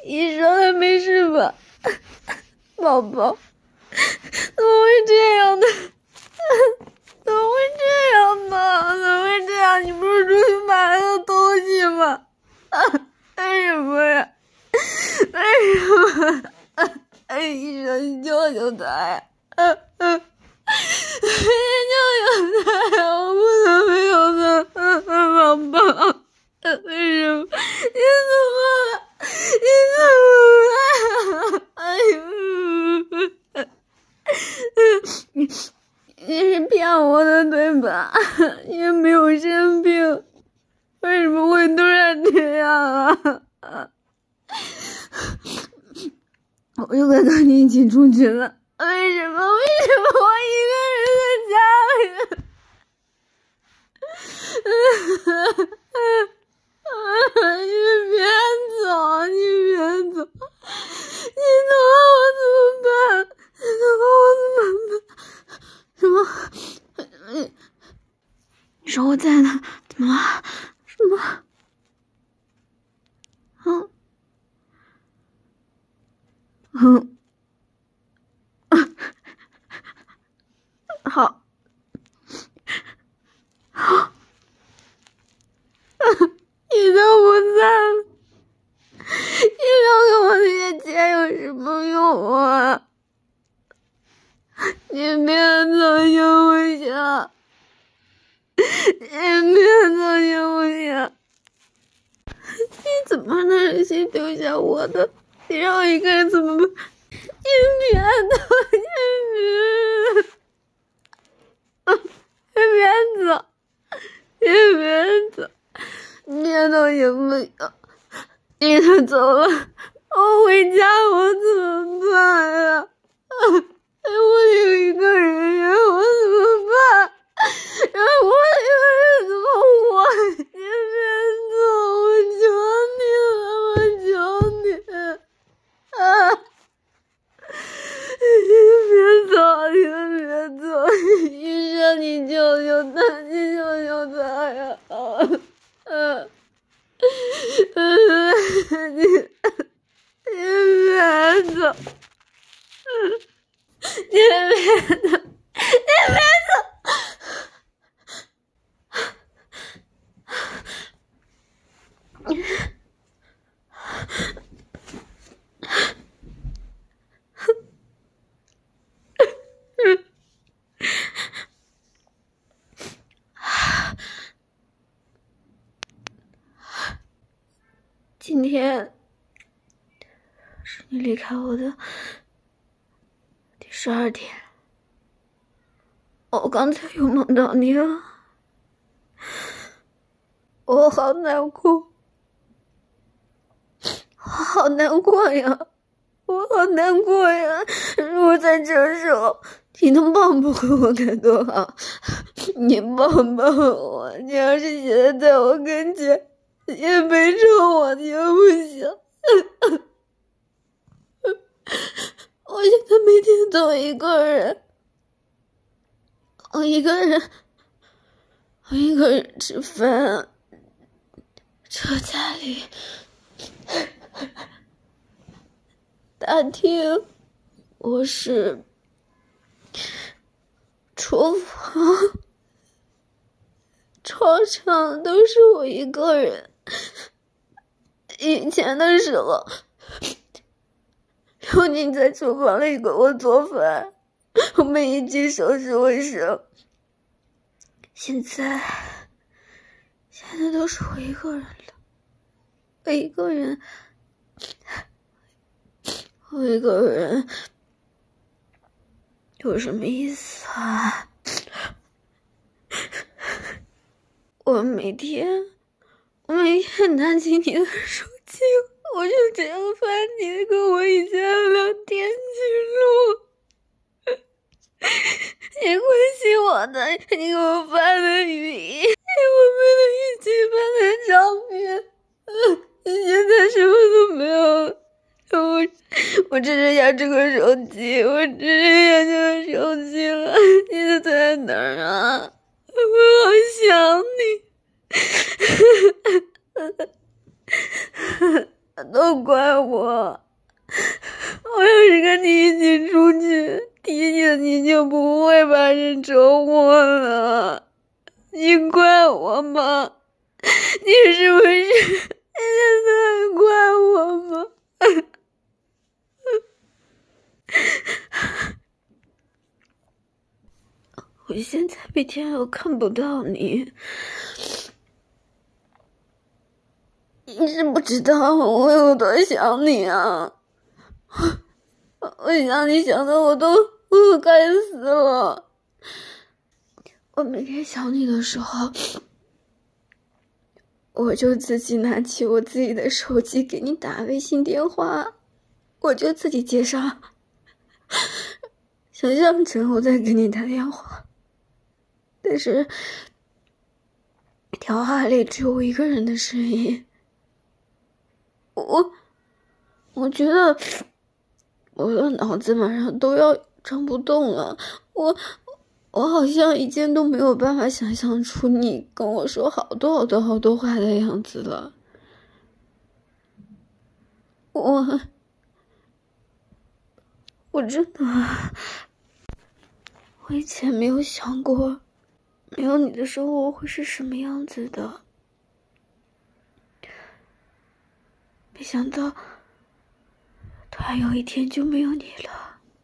医生还没事吧？宝宝，怎么会这样呢？怎么会这样呢？怎么会这样？你不是出去买了个东西吗？为什么呀？为什么？医生，你救救他呀！救救他呀！我不能没有他，宝宝。为什么？你怎么了？你怎么了？哎呦！你是骗我的对吧？你也没有生病，为什么会突然这样啊？我就该跟你一起出去了，为什么？为什么我一个人在家里？你别走，你别走，你走了我怎么办？你走了我怎么办？什么？你说我在呢？怎么了？什么？好，你都不在了，你留给我那些钱有什么用啊？你别走行不行？你别走行不行？你怎么能忍心丢下我的？你让我一个人怎么办？你别走，你别走，你别走，你别走行不行？你都走了，我回家我怎么办呀？我有一个人呀，我怎么办？我一个人怎么活？你别走，我求你了，我求你啊！你别走，你们别走，医生，你救救他，你救救他呀！你别走，你别走，你别走！今天是你离开我的第12天，我刚才又梦到你了，我好难过，我好难过呀，我好难过呀！如果在这时候你能抱抱我该多好，你抱抱我，你要是现在在我跟前，也没瞅我行不行？我现在每天都一个人，我一个人吃饭，车家里，大厅，卧室，厨房，床上都是我一个人。以前的时候，有你在厨房里给我做饭，我们一起收拾卫生。现在都是我一个人了，我一个人有什么意思啊？我每天拿起你的手机，我就这样翻你跟我以前的聊天记录，你关心我的，你给我发的语音，我们的一起拍的照片，你现在什么都没有了。我只剩下这个手机，我只剩下这个手机了。你在哪儿啊？我好想你。都要怪我。我要是跟你一起出去，提醒你就不会发生车祸了。你怪我吗？你是不是现在还怪我吗？我现在每天又看不到你，你是不知道我有多想你啊！我想你想的我都该死了。我每天想你的时候，我就自己拿起我自己的手机给你打微信电话，我就自己接上，想象着我在给你打电话，但是电话里只有我一个人的声音。我觉得我的脑子马上都要转不动了，我好像已经都没有办法想象出你跟我说好多话的样子了。我真的，我以前没有想过，没有你的生活会是什么样子的。没想到，突然有一天就没有你了。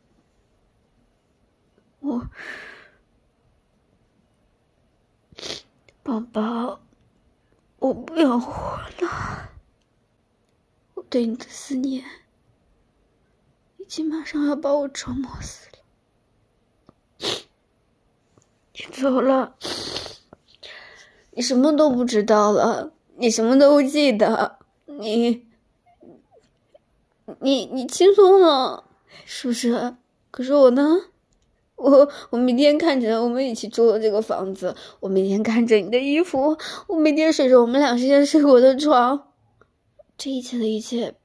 宝宝，我不要活了。我对你的思念，已经马上要把我折磨死了。你走了，你什么都不知道了，你什么都不记得，你轻松了，是不是？可是我呢？我每天看着我们一起住的这个房子，我每天看着你的衣服，我每天睡着我们俩之前睡过的床，这一切的一切，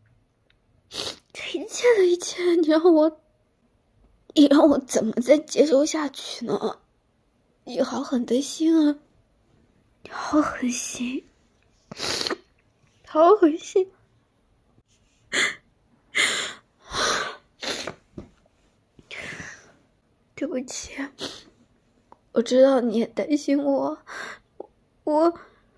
你让我怎么再接受下去呢？你好狠的心啊！你好狠心，好狠心！对不起，我知道你也担心我，我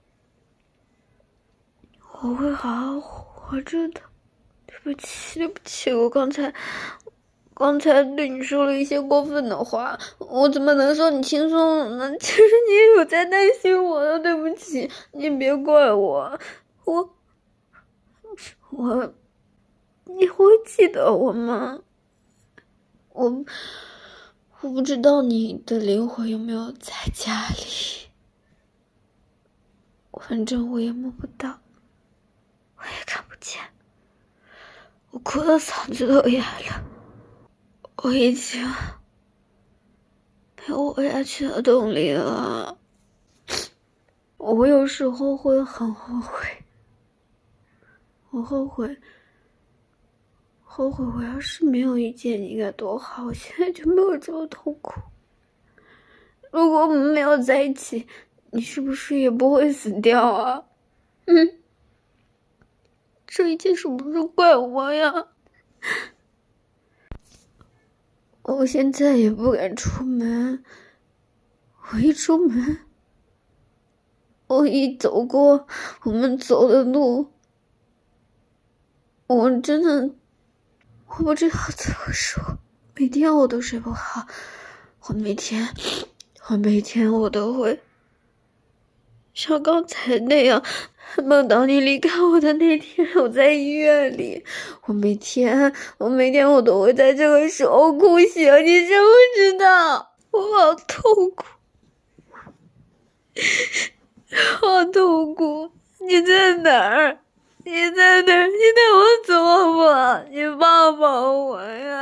会好好活着的。对不起，我刚才对你说了一些过分的话，我怎么能说你轻松了呢？其实你也有在担心我的，对不起，你别怪我，你会记得我吗？我不知道你的灵魂有没有在家里，反正我也摸不到，我也看不见，我哭的嗓子都哑了，我已经没有活下去的动力了。我有时候会很后悔，我后悔我要是没有遇见你该多好，我现在就没有这么痛苦。如果我们没有在一起，你是不是也不会死掉啊？这一切是不是怪我呀？我现在也不敢出门，我一出门，我一走过我们走的路，我真的不知道怎么说，每天我都睡不好，我每天我都会像刚才那样梦到你离开我的那天，我在医院里，我每天我都会在这个时候哭醒，你知不知道？我好痛苦，好痛苦！你在哪儿？你在哪儿？你带我走吧，你抱抱我呀！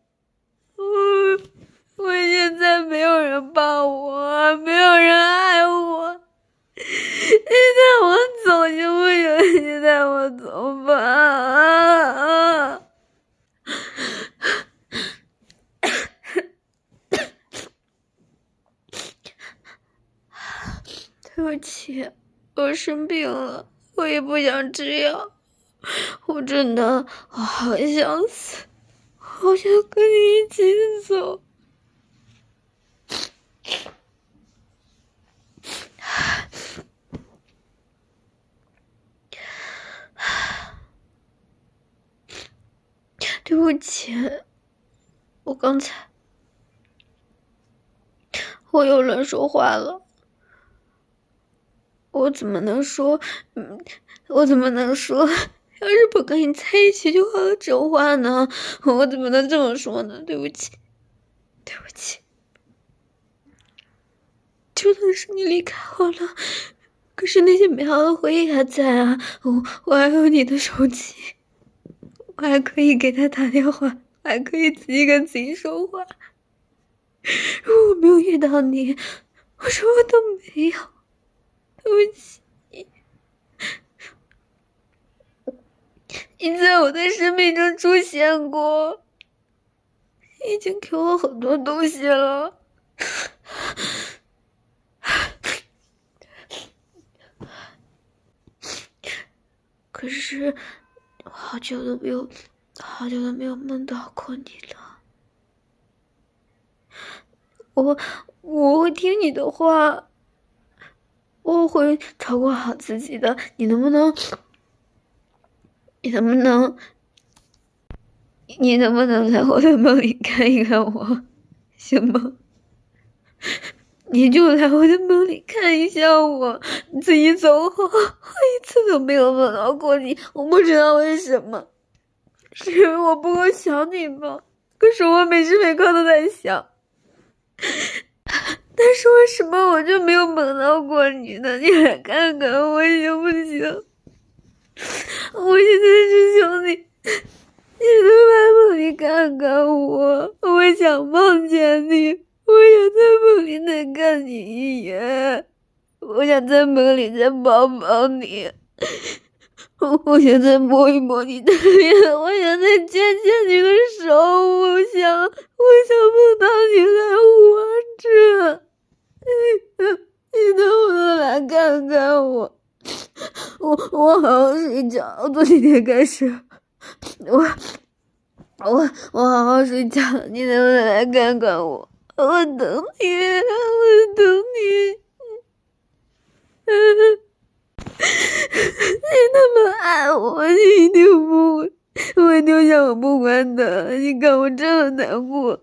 我现在没有人抱我，没有人爱我。你带我走行不行？你带我走吧。对不起，我生病了，我也不想吃药， 我真的我好想死，好想跟你一起走。对不起，我刚才我又乱说话了。我怎么能说要是不跟你在一起就好了这种话呢？我怎么能这么说呢？对不起，对不起。就算是你离开我了，可是那些美好的回忆还在啊！我还有你的手机，我还可以给他打电话，还可以自己跟自己说话。如果我没有遇到你，我什么都没有。对不起，你在我的生命中出现过，你已经给我很多东西了。可是我好久都没有梦到过你了。我会听你的话，我会照顾好自己的。你能不能来我的梦里看一看我，行吗？你就来我的梦里看一下我。你自己走后，我一次都没有梦到过你，我不知道为什么，是因为我不够想你吗？可是我每时每刻都在想，但是为什么我就没有梦到过你呢？你来看看我行不行？我现在是求你，你能来梦里看看我，我想梦见你，我想在梦里再看你一眼，我想在梦里再抱抱你，我想再摸一摸你的脸，我想再牵牵你的手，我想梦到你还活着。你能不能来看看我？我好好睡觉。从今天开始，我好好睡觉。你能不能来看看我？我等你，我等你。你那么爱我，你一定不会丢下我不管的。你看我这么难过。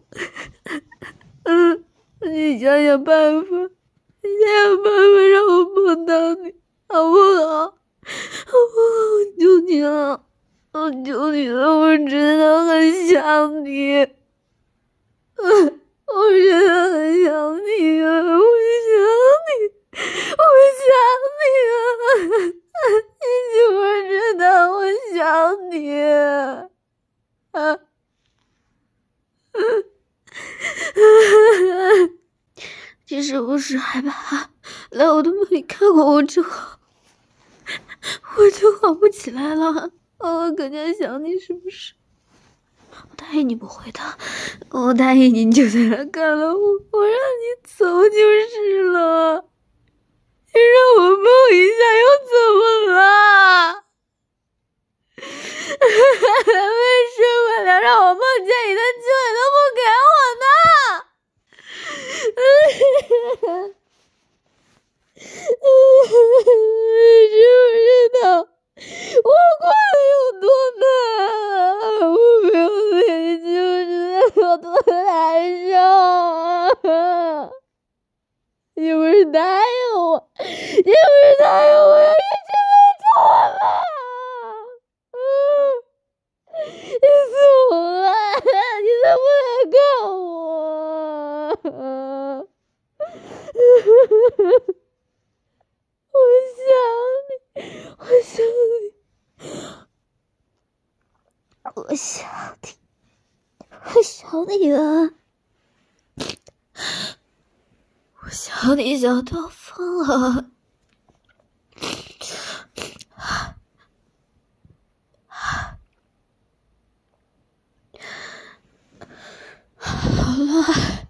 你想想办法，让我碰到你，好不好？好不好？我求你了，我求你了！我真的很想你，我真的很想你啊！我想你啊！你知不知道我想你啊？你是不是害怕来我的梦里看过我之后，我就好不起来了？我更加想你，是不是？我答应你不会的，我答应你，你就在那看了我让你走就是了。你让我梦一下又怎么了？为什么连让我梦见你的机会都不给我呢？你知不知道我过得有多难？我没有你，你知不知道有多难受？你不是答应我，要一起来找我吗？你走了，你怎么来看我？我想你，我想你了，我想你想到疯了。好了，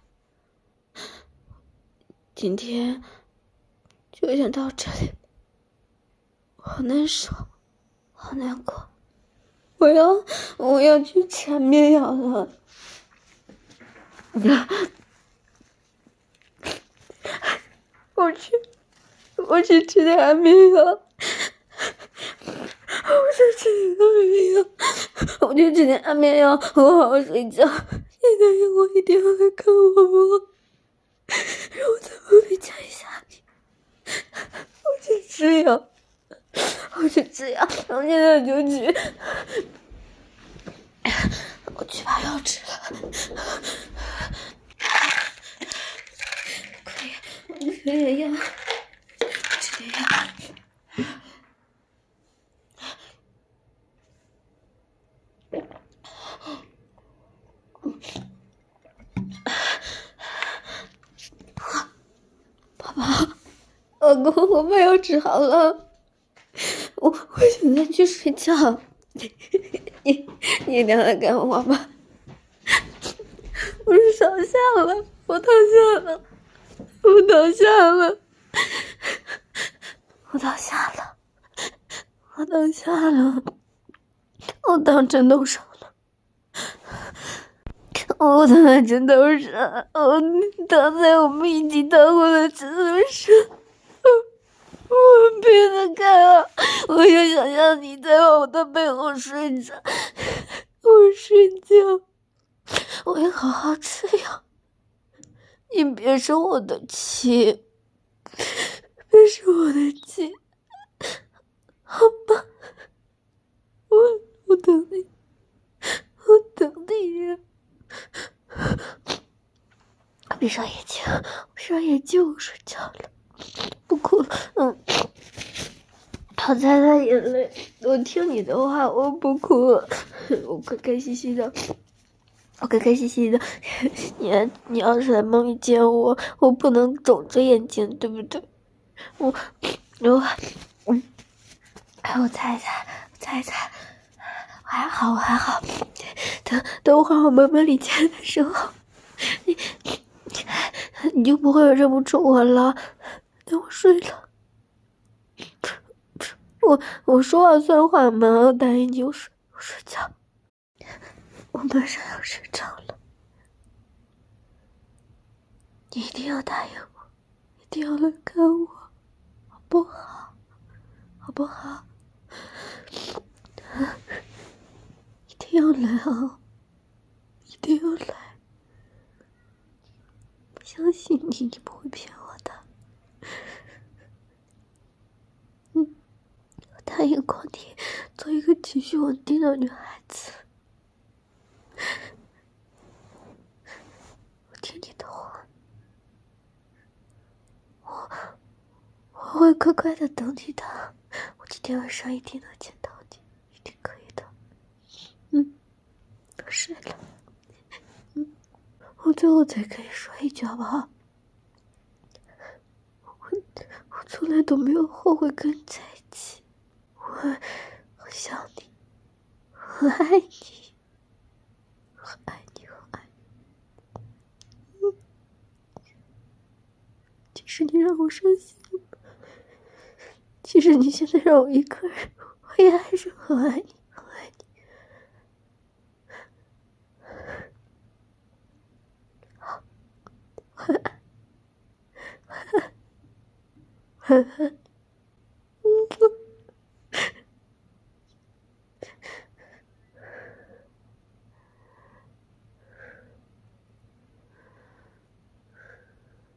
今天就先到这里。好难受，好难过。 我要去吃安眠药了。我去吃点安眠药。我去吃点安眠药，我好好睡觉。你答应我一定要来看我吗？让我在梦里见一下你。我去吃药，我现在就去。我去把药吃了。可以，我吃点药，吃点药。爸爸，老公，我把药吃好了。我现在去睡觉。你一定要来看我吧。我是倒下了，我倒下了，我倒下了，我倒下了，我倒下了，我躺枕头上了，我躺在枕头上，我躺在我们一起躺过的枕头上。我闭着开了，我就想象你在我的背后睡着，我睡觉，我要好好吃药。你别生我的气，别生我的气，好吧？我等你，我等你。闭上眼睛，闭上眼睛，我睡觉了，不哭了。好擦擦眼泪，我听你的话，我不哭了，我开开心心的。我开开心心的。你要是在梦里见我，我不能肿着眼睛，对不对？我猜一猜，我还好。等会儿我们梦里见的时候，你就不会认不出我了。等我睡了，我说话算话吗？我答应你，我睡觉。我马上要睡着了，你一定要答应我，一定要来看我，好不好？好不好？一定要来啊！一定要来！我相信你，你不会骗我的。我答应过你，做一个情绪稳定的女孩子。我听你的话，我会乖乖的等你的。我今天晚上一定能见到你，一定可以的。我睡了。我最后再跟你说一句好不好？我从来都没有后悔跟你在一起，我很想你，很爱你，很爱你，很爱你。即使你让我伤心了，即使你现在让我一个人，我也还是很爱你，很爱你。好，晚安，晚安，晚安。